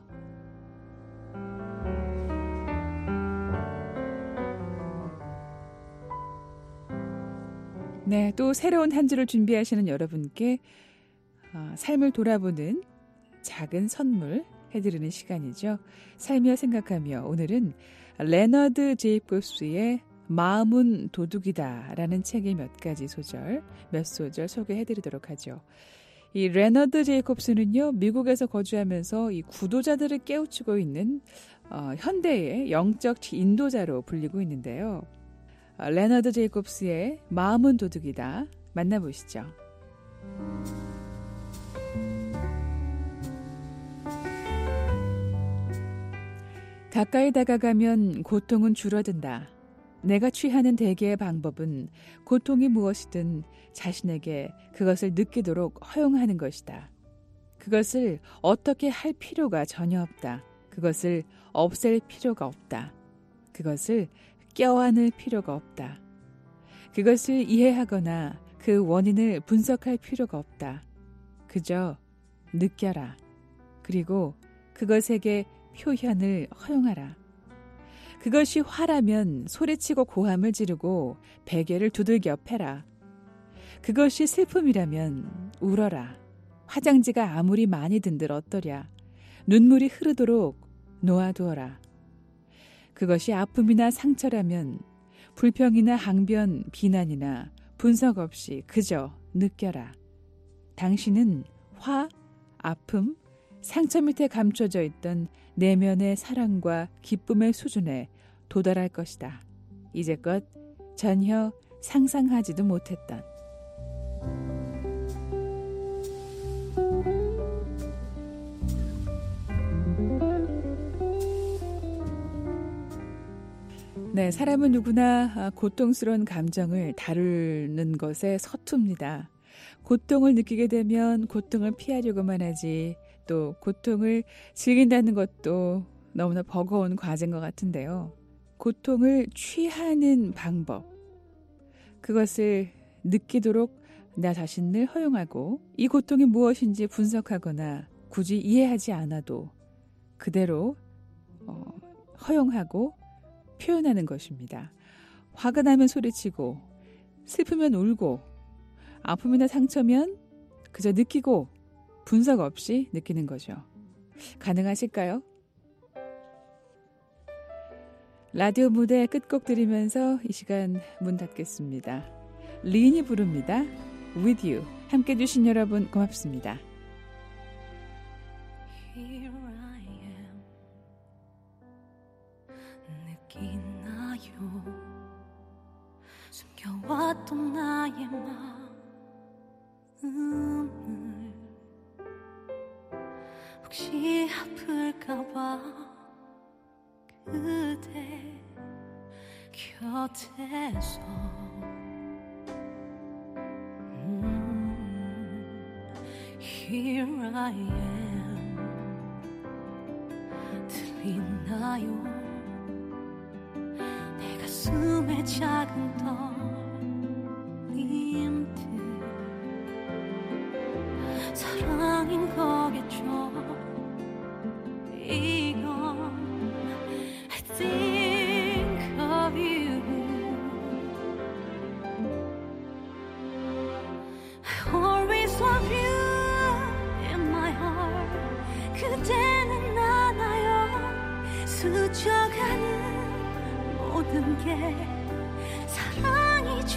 네, 또 새로운 한 주를 준비하시는 여러분께 어, 삶을 돌아보는 작은 선물 해드리는 시간이죠. 살며 생각하며 오늘은 레너드 제이콥스의 마음은 도둑이다 라는 책의 몇 가지 소절, 몇 소절 소개해드리도록 하죠. 이 레너드 제이콥스는요, 미국에서 거주하면서 이 구도자들을 깨우치고 있는 어, 현대의 영적 인도자로 불리고 있는데요. 어, 레너드 제이콥스의 마음은 도둑이다 만나보시죠. 가까이 다가가면 고통은 줄어든다. 내가 취하는 대개의 방법은 고통이 무엇이든 자신에게 그것을 느끼도록 허용하는 것이다. 그것을 어떻게 할 필요가 전혀 없다. 그것을 없앨 필요가 없다. 그것을 껴안을 필요가 없다. 그것을 이해하거나 그 원인을 분석할 필요가 없다. 그저 느껴라. 그리고 그것에게 표현을 허용하라. 그것이 화라면 소리치고 고함을 지르고 베개를 두들겨 패라. 그것이 슬픔이라면 울어라. 화장지가 아무리 많이 든들 어떠랴. 눈물이 흐르도록 놓아두어라. 그것이 아픔이나 상처라면 불평이나 항변, 비난이나 분석 없이 그저 느껴라. 당신은 화, 아픔, 상처 밑에 감춰져 있던 내면의 사랑과 기쁨의 수준에 도달할 것이다. 이제껏 전혀 상상하지도 못했던. 네, 사람은 누구나 고통스러운 감정을 다루는 것에 서툽니다. 고통을 느끼게 되면 고통을 피하려고만 하지, 또 고통을 즐긴다는 것도 너무나 버거운 과제인 것 같은데요. 고통을 취하는 방법, 그것을 느끼도록 나 자신을 허용하고 이 고통이 무엇인지 분석하거나 굳이 이해하지 않아도 그대로 어, 허용하고 표현하는 것입니다. 화가 나면 소리치고, 슬프면 울고, 아픔이나 상처면 그저 느끼고 분석 없이 느끼는 거죠. 가능하실까요? 라디오 무대 끝곡 들으면서 이 시간 문 닫겠습니다. 리인이 부릅니다. With You. 함께 해주신 여러분 고맙습니다. Here I am. 느끼나요? 숨겨왔던 나의 마음을 혹시 아플까봐 그대 곁에서 음, Here I am. 들리나요? 내 가슴에 작은 떨림들 사랑인 거겠죠. 이건 I think of you. I always love you in my heart. 그대는 알아요. 스쳐가는 모든 게 사랑이죠.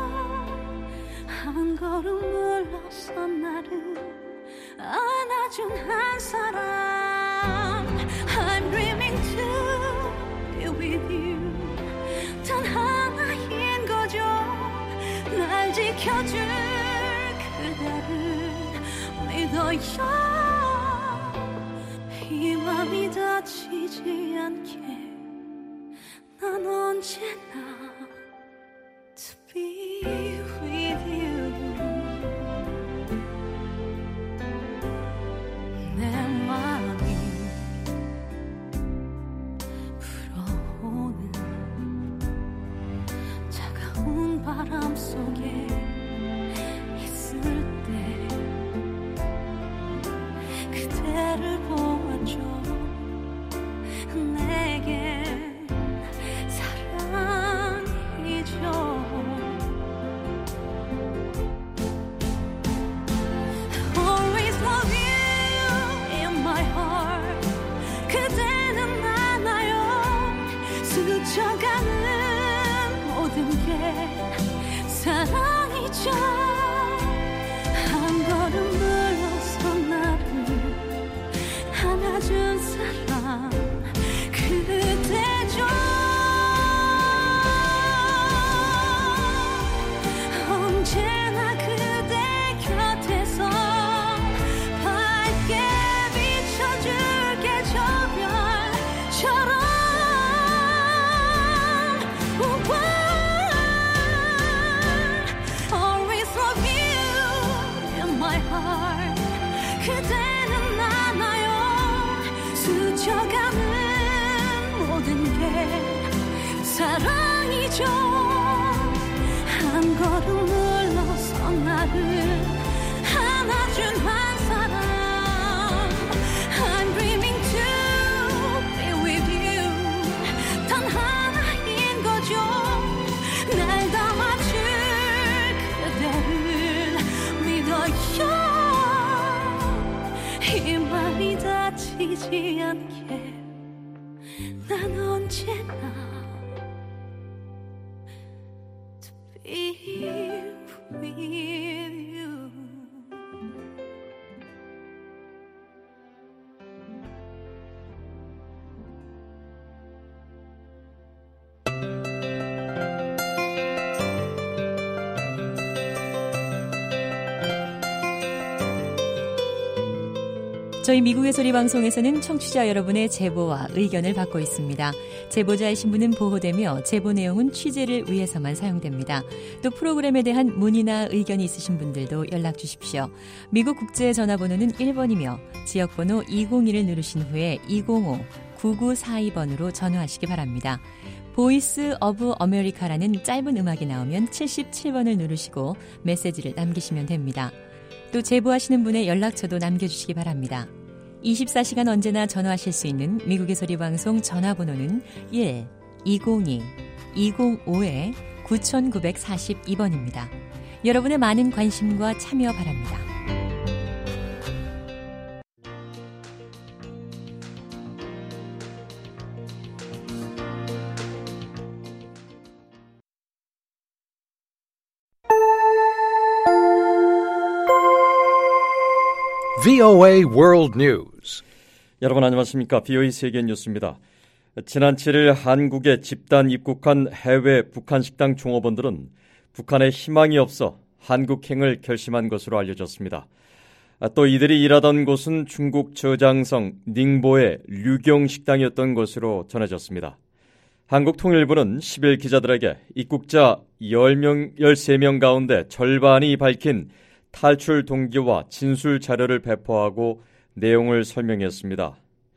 한 걸음 물러서 나를 안아준 한 사람. I'm dreaming to be with you. 단 하나인 거죠. 날 지켜줄 그대를 믿어요. 이 맘이 다치지 않게 난 언제나 to be with you. 내 맘이 불어오는 차가운 바람 속에 있을 때 그대를 보았죠. 내겐 사랑이죠. 사랑이죠. 한 걸음 물러서 나를 안아준 사람 그대죠. 언제나 그대 곁에서 밝게 비춰줄게 저 별처럼. Always love you in my heart. 그대는 알아요. 스쳐가는 모든 게 사랑이죠. 한 걸음 물러서 나를 안아준 한 사람. I'm dreaming to be with you. 단 하나인 거죠. 날 담아줄 그대를 믿어요. 이 맘이 다치지 않게 난 언제나 to be with you. 저희 미국의 소리 방송에서는 청취자 여러분의 제보와 의견을 받고 있습니다. 제보자의 신분은 보호되며 제보 내용은 취재를 위해서만 사용됩니다. 또 프로그램에 대한 문의나 의견이 있으신 분들도 연락 주십시오. 미국 국제 전화번호는 일 번이며 지역번호 이공일을 누르신 후에 이공오 구구사이 번으로 전화하시기 바랍니다. 보이스 오브 아메리카라는 짧은 음악이 나오면 칠십칠 번을 누르시고 메시지를 남기시면 됩니다. 또 제보하시는 분의 연락처도 남겨주시기 바랍니다. 이십사 시간 언제나 전화하실 수 있는 미국의 소리 방송 전화번호는 일 이공이 이공오 구구사이 번입니다. 여러분의 많은 관심과 참여 바랍니다. 브이오에이 World News. 여러분 안녕하십니까? 브이오에이 세계 뉴스입니다. 지난 칠 일 한국에 집단 입국한 해외 북한 식당 종업원들은 북한에 희망이 없어 한국행을 결심한 것으로 알려졌습니다. 또 이들이 일하던 곳은 중국 저장성 닝보의 류경 식당이었던 것으로 전해졌습니다. 한국통일부는 십 일 기자들에게 입국자 십 명, 십삼 명 가운데 절반이 밝힌 탈출 동기와 진술 자료를 배포하고 내용을 설명했습니다.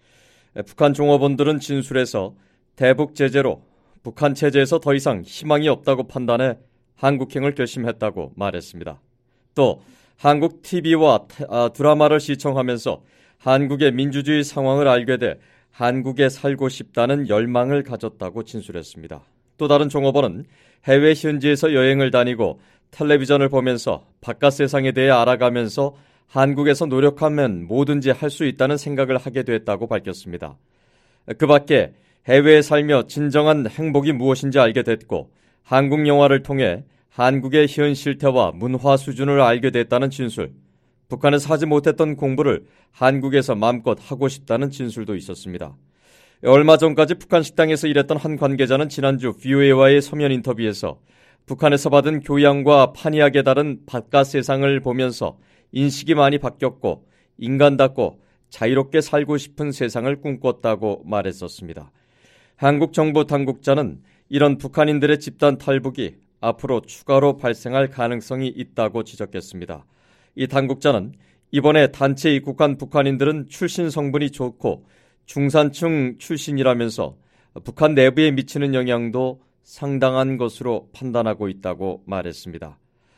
북한 종업원들은 진술에서 대북 제재로 북한 체제에서 더 이상 희망이 없다고 판단해 한국행을 결심했다고 말했습니다. 또 한국 티비와 드라마를 시청하면서 한국의 민주주의 상황을 알게 돼 한국에 살고 싶다는 열망을 가졌다고 진술했습니다. 또 다른 종업원은 해외 현지에서 여행을 다니고 텔레비전을 보면서 바깥 세상에 대해 알아가면서 한국에서 노력하면 뭐든지 할 수 있다는 생각을 하게 됐다고 밝혔습니다. 그 밖에 해외에 살며 진정한 행복이 무엇인지 알게 됐고 한국 영화를 통해 한국의 현 실태와 문화 수준을 알게 됐다는 진술, 북한에서 하지 못했던 공부를 한국에서 마음껏 하고 싶다는 진술도 있었습니다. 얼마 전까지 북한 식당에서 일했던 한 관계자는 지난주 브이오에이와의 서면 인터뷰에서 북한에서 받은 교양과 판이하게 다른 바깥 세상을 보면서 인식이 많이 바뀌었고 인간답고 자유롭게 살고 싶은 세상을 꿈꿨다고 말했었습니다. 한국 정부 당국자는 이런 북한인들의 집단 탈북이 앞으로 추가로 발생할 가능성이 있다고 지적했습니다. 이 당국자는 이번에 단체 입국한 북한인들은 출신 성분이 좋고 중산층 출신이라면서 북한 내부에 미치는 영향도 상당한 것으로 판단하고 있다고 말했습니다.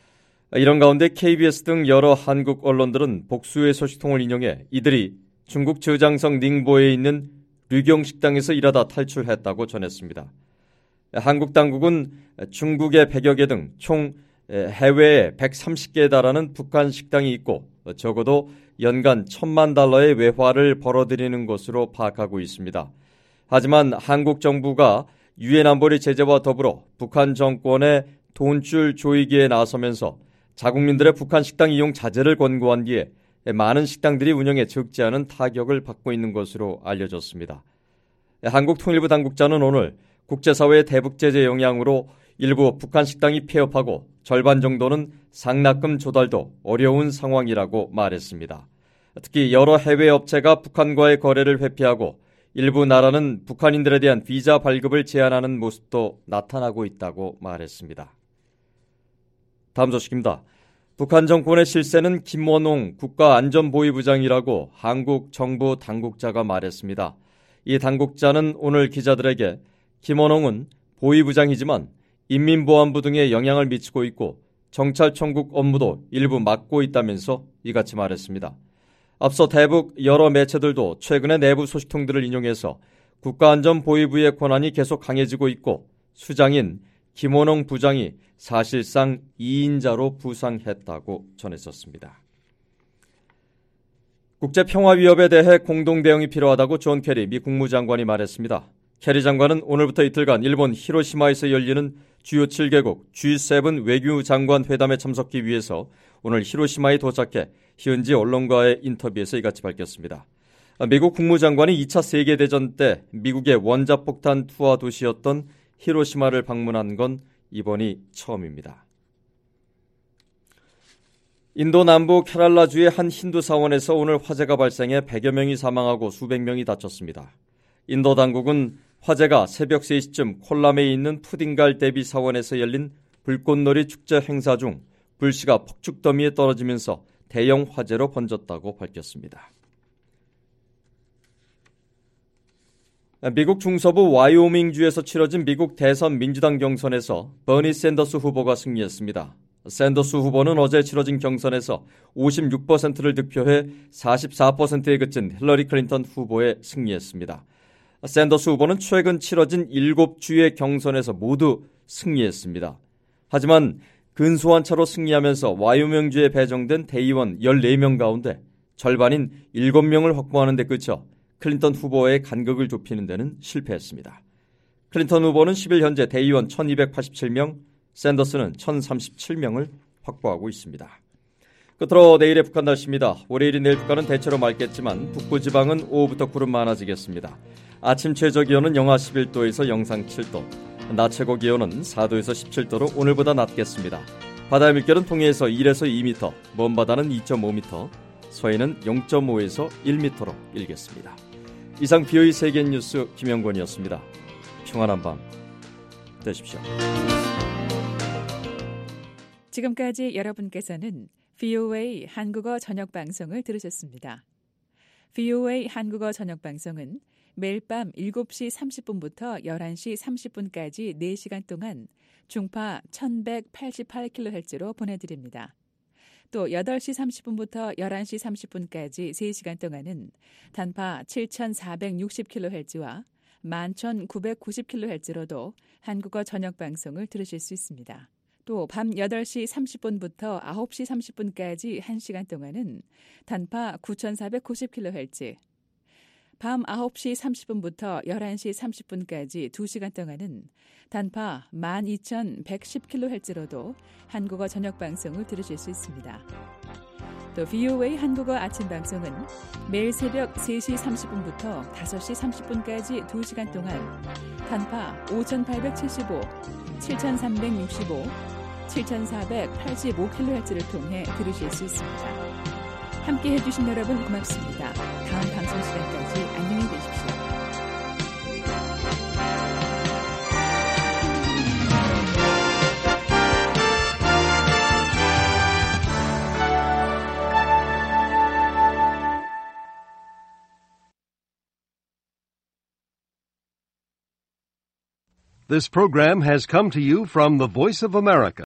이런 가운데 케이비에스 등 여러 한국 언론들은 복수의 소식통을 인용해 이들이 중국 저장성 닝보에 있는 류경 식당에서 일하다 탈출했다고 전했습니다. 한국 당국은 중국의 백여 개 등 총 해외에 백삼십 개에 달하는 북한 식당이 있고 적어도 연간 천만 달러의 외화를 벌어들이는 것으로 파악하고 있습니다. 하지만 한국 정부가 유엔 안보리 제재와 더불어 북한 정권의 돈줄 조이기에 나서면서 자국민들의 북한 식당 이용 자제를 권고한 뒤에 많은 식당들이 운영에 적지 않은 타격을 받고 있는 것으로 알려졌습니다. 한국통일부 당국자는 오늘 국제사회의 대북 제재 영향으로 일부 북한 식당이 폐업하고 절반 정도는 상납금 조달도 어려운 상황이라고 말했습니다. 특히 여러 해외 업체가 북한과의 거래를 회피하고 일부 나라는 북한인들에 대한 비자 발급을 제한하는 모습도 나타나고 있다고 말했습니다. 다음 소식입니다. 북한 정권의 실세는 김원홍 국가안전보위부장이라고 한국 정부 당국자가 말했습니다. 이 당국자는 오늘 기자들에게 김원홍은 보위부장이지만 인민보안부 등에 영향을 미치고 있고 정찰청국 업무도 일부 맡고 있다면서 이같이 말했습니다. 앞서 대북 여러 매체들도 최근의 내부 소식통들을 인용해서 국가안전보위부의 권한이 계속 강해지고 있고 수장인 김원홍 부장이 사실상 이인자로 부상했다고 전했었습니다. 국제평화위협에 대해 공동대응이 필요하다고 존 케리 미 국무장관이 말했습니다. 케리 장관은 오늘부터 이틀간 일본 히로시마에서 열리는 주요 칠 개국 지 세븐 외교장관 회담에 참석하기 위해서 오늘 히로시마에 도착해 현지 언론과의 인터뷰에서 이같이 밝혔습니다. 미국 국무장관이 이 차 세계대전 때 미국의 원자폭탄 투하 도시였던 히로시마를 방문한 건 이번이 처음입니다. 인도 남부 케랄라주의 한 힌두 사원에서 오늘 화재가 발생해 백여 명이 사망하고 수백 명이 다쳤습니다. 인도 당국은 화재가 새벽 세 시쯤 콜람에 있는 푸딩갈 대비 사원에서 열린 불꽃놀이 축제 행사 중 불씨가 폭죽 더미에 떨어지면서 대형 화재로 번졌다고 밝혔습니다. 미국 중서부 와이오밍주에서 치러진 미국 대선 민주당 경선에서 버니 샌더스 후보가 승리했습니다. 샌더스 후보는 어제 치러진 경선에서 오십육 퍼센트를 득표해 사십사 퍼센트에 그친 힐러리 클린턴 후보에 승리했습니다. 샌더스 후보는 최근 치러진 일곱 주의 경선에서 모두 승리했습니다. 하지만 근소한 차로 승리하면서 와이오밍주에 배정된 대의원 열네 명 가운데 절반인 일곱 명을 확보하는 데 그쳐 클린턴 후보의 간극을 좁히는 데는 실패했습니다. 클린턴 후보는 십 일 현재 대의원 천이백팔십칠 명, 샌더스는 천삼십칠 명을 확보하고 있습니다. 끝으로 내일의 북한 날씨입니다. 월요일인 내일 북한은 대체로 맑겠지만 북부지방은 오후부터 구름 많아지겠습니다. 아침 최저기온은 영하 십일 도에서 영상 칠 도, 낮 최고기온은 사 도에서 십칠 도로 오늘보다 낮겠습니다. 바다의 물결은 동해에서 일에서 이 미터, 먼 바다는 이 점 오 미터, 서해는 영 점 오에서 일 미터로 일겠습니다. 이상 비오이 세계뉴스 김영권이었습니다. 평안한 밤 되십시오. 지금까지 여러분께서는 브이오에이 한국어 저녁 방송을 들으셨습니다. 브이오에이 한국어 저녁 방송은 매일 밤 일곱 시 삼십 분부터 열한 시 삼십 분까지 네 시간 동안 중파 천백팔십팔 킬로헤르츠로 보내드립니다. 또 여덟 시 삼십 분부터 열한 시 삼십 분까지 세 시간 동안은 단파 칠천사백육십 킬로헤르츠와 만 천구백구십 킬로헤르츠로도 한국어 저녁 방송을 들으실 수 있습니다. 또 밤 여덟 시 삼십 분부터 아홉 시 삼십 분까지 한 시간 동안은 단파 구천사백구십 킬로헤르츠, 밤 아홉 시 삼십 분부터 열한 시 삼십 분까지 두 시간 동안은 단파 만 이천백십 킬로헤르츠로도 한국어 저녁 방송을 들으실 수 있습니다. 또 브이오에이 한국어 아침 방송은 매일 새벽 세 시 삼십 분부터 다섯 시 삼십 분까지 두 시간 동안 단파 오천팔백칠십오, 칠천삼백육십오, 칠천사백팔십오 킬로헤르츠를 통해 들으실 수 있습니다. 함께 해주신 여러분 고맙습니다. 다음 방송 시간까지 안녕히 계십시오. This program has come to you from the Voice of America,